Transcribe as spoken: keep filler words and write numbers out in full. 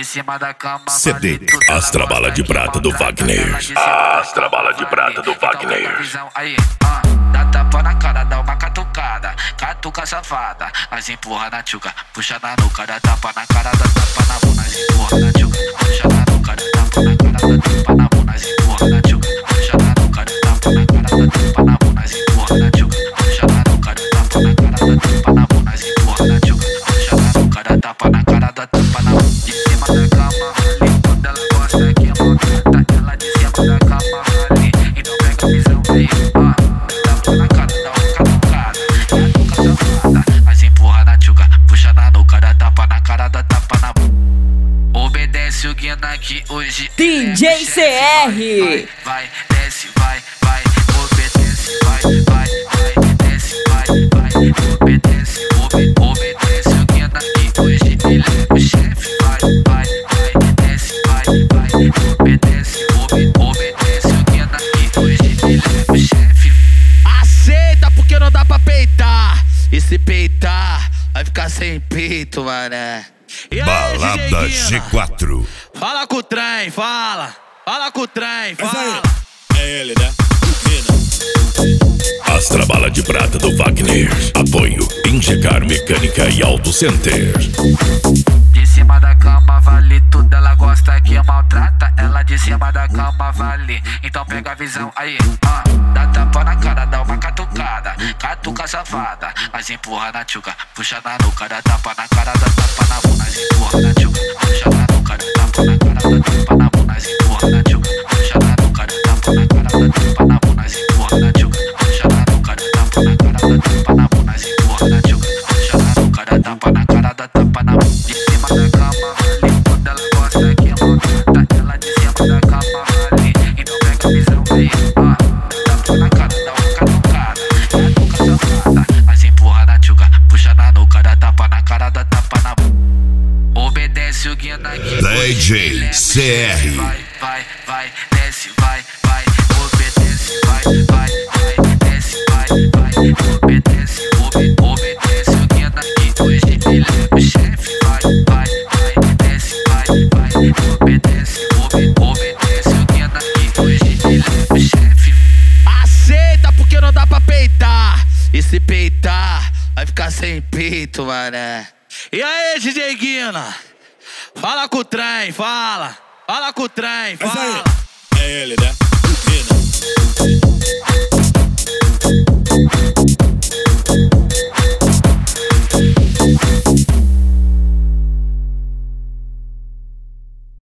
De cima da cama. C D Astra Bala de Prata do Wagner. Astra Bala de Prata do Wagner. Aí, ah, dá tapa na cara, dá uma catucada. Catuca safada, mas empurra na tchuca. Puxa na nuca, dá tapa na cara, dá tapa na bunda, mas empurra na tchuca. Puxa na nuca, dá tapa na cara, dá tapa na bunda, mas empurra na tchuca. Puxa na nuca, dá tapa na cara, dá tapa na bunda, mas empurra na tchuca. Puxa na nuca, dá tapa na cara, dá tapa na bunda, mas empurra na tchuca. Puxa na nuca, dá tapa na cara, dá tapa na bunda. De cima da cama, vale, quando ela gosta que maltrata. Ela de cima da cama, vale, então pega a visão aí, ah. Tapa na cara, dá uma catucada. Catuca safada, mas empurra na tchuca. Puxa na nuca, dá tapa na cara, dá tapa na bunda. Obedece o Guina que hoje D J C R. Vai, vai, desce, vai, vai, obedece, vai, vai, vai, desce, vai, vai, obedece, obe, obedece o Guina que hoje ele é o chefe. Vai, vai, vai, desce, vai, vai, obedece, obe, obedece o Guina que hoje ele é o chefe. Aceita porque não dá pra peitar. E se peitar, vai ficar sem peito, mané. E aí, Balada G quatro. Fala com o trem, fala. Fala com o trem, fala. É ele, né? Astra Bala de Prata do Wagner. Apoio Ingecar Mecânica e Auto Center. De cima da cama vale tudo, ela gosta que maltrata. Ela de cima da cama vale, então pega a visão aí, ah. Dá tapa na cara, dá uma catucada. Catuca safada, mas empurra na tchuca. Puxa na nuca, dá tapa na cara, dá tapa na bunda, mas empurra na tchuca. Puxa na nuca, dá tapa na cara, dá tapa na bunda, mas empurra na tchuca. Puxa na nuca, dá tapa na cara, dá tapa na bunda, mas empurra na tchuca. Puxa na nuca, dá tapa na cara, dá tapa na bunda, mas empurra na tchuca. Puxa na nuca, dá tapa na cara, dá tapa na bunda. De cima da cama vale, quando ela gosta que maltrata. Ela de cima da cama vale, então pega a visão aí, ah. Tapa na cara, dá uma catucada. Catuca safada, mas empurra na tchuca. Puxa na nuca, dá tapa na cara, dá tapa na bunda. Obedece o Guina que D J C R. Vai, vai, vai, desce, vai, vai, obedece, vai, vai, vai, desce, vai, vai, obedece, obe, obedece o Guina que hoje ele é o chefe. Vai, vai, vai, desce, vai, vai, obedece, obe, obedece o Guina que hoje ele é o chefe. Aceita porque não dá pra peitar. E se peitar, vai ficar sem peito, mané. E aí, D J Guina? Fala com o trem, fala. Fala com o trem, fala. É ele, né?